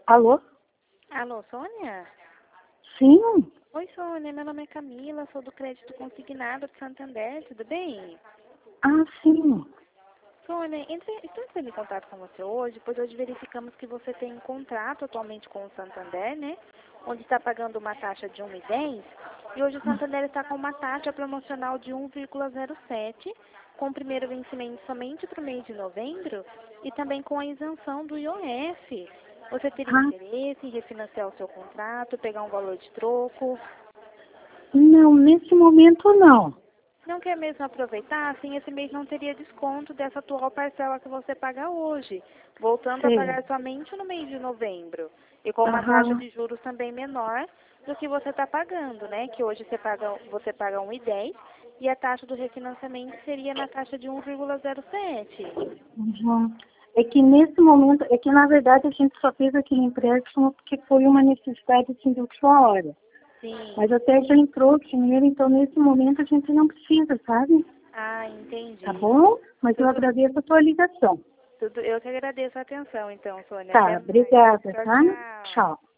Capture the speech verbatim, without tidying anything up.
Alô? Alô, Sônia? Sim? Oi, Sônia, meu nome é Camila, sou do Crédito Consignado de Santander, tudo bem? Ah, sim. Sônia, entre, estou entrando em contato com você hoje, pois hoje verificamos que você tem um contrato atualmente com o Santander, né? Onde está pagando uma taxa de um vírgula dez e hoje o Santander está com uma taxa promocional de um vírgula zero sete, com o primeiro vencimento somente para o mês de novembro e também com a isenção do I O F. Você teria Ah, interesse em refinanciar o seu contrato, pegar um valor de troco? não, nesse momento não. Não quer mesmo aproveitar? Assim, esse mês não teria desconto dessa atual parcela que você paga hoje, voltando a Sei. pagar somente no mês de novembro. E com uma taxa Aham. de juros também menor do que você está pagando, né? Que hoje você paga, você paga um vírgula dez e a taxa do refinanciamento seria na taxa de um vírgula zero sete. Uhum. É que nesse momento, é que na verdade a gente só fez aquele empréstimo porque foi uma necessidade assim, de última hora. Sim. Mas até já entrou o dinheiro, então nesse momento a gente não precisa, sabe? Ah, Tá entendi. bom? Mas eu Tudo, agradeço a tua ligação. tudo, eu que agradeço a atenção, então, Sônia. Até Tá, mais. obrigada, Tchau, tá? tchau. Tchau.